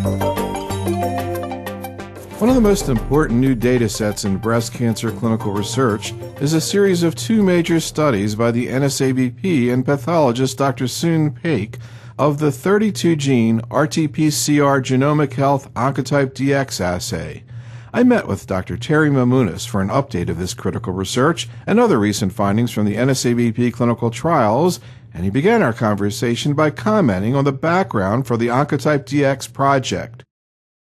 One of the most important new data sets in breast cancer clinical research is a series of two major studies by the NSABP and pathologist Dr. Soon Paik of the 32-gene RT-PCR Genomic Health Oncotype DX assay. I met with Dr. Terry Mamounis for an update of this critical research and other recent findings from the NSABP clinical trials, and he began our conversation by commenting on the background for the Oncotype DX project.